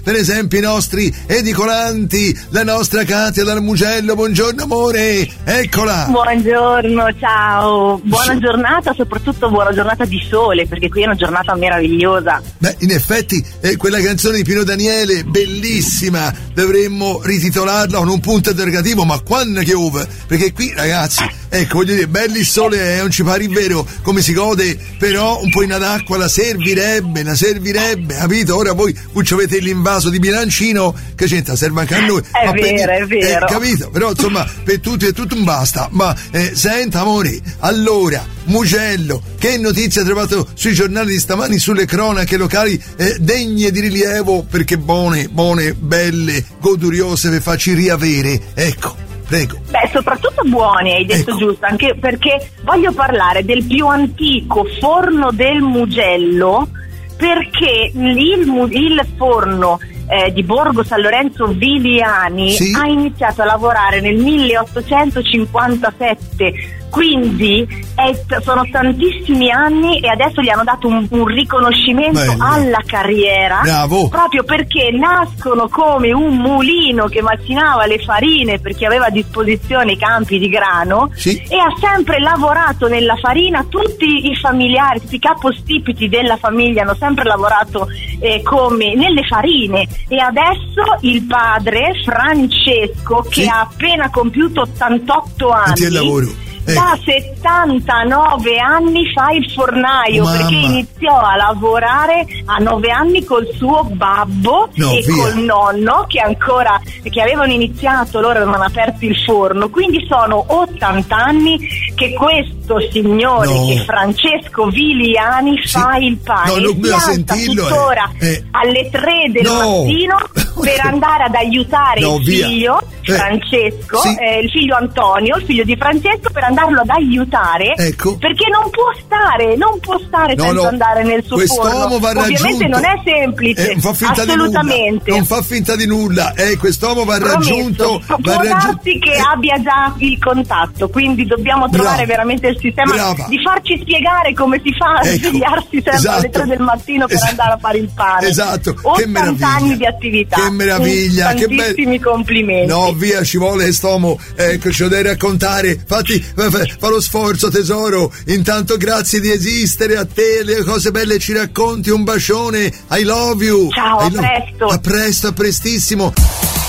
per esempio i nostri edicolanti, la nostra Katia dal Mugello. Buongiorno amore, eccola. Buongiorno, ciao, buona giornata, soprattutto buona giornata di sole, perché qui è una giornata meravigliosa. Beh, in effetti quella canzone di Pino Daniele, bellissima, dovremmo rititolarla con un punto interrogativo, ma quando piove? Perché qui ragazzi, ecco, voglio dire, belli il sole, non ci pare vero come si gode, però un po' in d'acqua la servirebbe, capito? Ora voi ci avete l'invaso di bilancino, che c'entra, serve anche a noi. È vero. Capito? Però insomma, per tutti è tutto un basta. Ma senta amore, allora, Mugello, che notizia ha trovato sui giornali di stamani, sulle cronache locali degne di rilievo, perché buone, belle, goduriose, per farci riavere, ecco. Prego. Beh, soprattutto buoni, hai detto, ecco. Giusto, anche perché voglio parlare del più antico forno del Mugello, perché il forno di Borgo San Lorenzo Viliani, sì, ha iniziato a lavorare nel 1857, quindi sono tantissimi anni, e adesso gli hanno dato un riconoscimento alla carriera. Bravo. Proprio perché nascono come un mulino che macinava le farine, perché aveva a disposizione i campi di grano, sì, e ha sempre lavorato nella farina. Tutti i familiari, tutti i capostipiti della famiglia hanno sempre lavorato come nelle farine, e adesso il padre Francesco, che ha appena compiuto 88 anni, da 79 anni fa il fornaio. Mamma. Perché iniziò a lavorare a 9 anni col suo babbo col nonno, che avevano iniziato, loro avevano aperto il forno, quindi sono 80 anni che questo signore, che Francesco Viliani, fa il pane, e si alza tuttora alle 3 del mattino per andare ad aiutare il figlio Francesco, il figlio Antonio, il figlio di Francesco, per andarlo ad aiutare, ecco, perché non può stare senza andare nel suo forno. Ovviamente non è semplice, assolutamente. Non fa finta di nulla, quest'uomo va raggiunto. Può darsi che abbia già il contatto, quindi dobbiamo trovare veramente il sistema di farci spiegare come si fa a svegliarsi sempre alle 3 del mattino per andare a fare il pane. Esatto. 80 anni di attività. Che meraviglia, tantissimi complimenti. No, via, ci vuole quest'uomo, ce lo devi raccontare. Infatti fa lo sforzo, tesoro. Intanto grazie di esistere, a te le cose belle ci racconti. Un bacione, I love you. Ciao, a presto. A presto, a prestissimo.